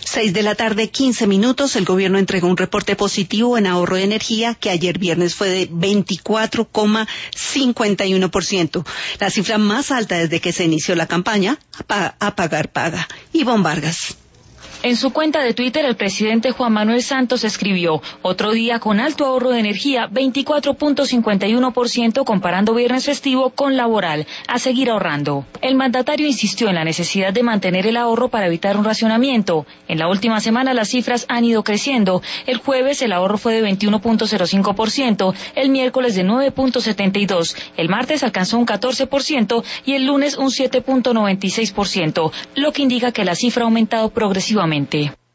6 de la tarde, 15 minutos. El gobierno entregó un reporte positivo en ahorro de energía que ayer viernes fue de 24,51%. La cifra más alta desde que se inició la campaña Apagar Paga. Ivonne Vargas. En su cuenta de Twitter, el presidente Juan Manuel Santos escribió: otro día con alto ahorro de energía, 24,51% comparando viernes festivo con laboral. A seguir ahorrando. El mandatario insistió en la necesidad de mantener el ahorro para evitar un racionamiento. En la última semana las cifras han ido creciendo. El jueves el ahorro fue de 21,05%, el miércoles de 9,72%, el martes alcanzó un 14% y el lunes un 7,96%, lo que indica que la cifra ha aumentado progresivamente.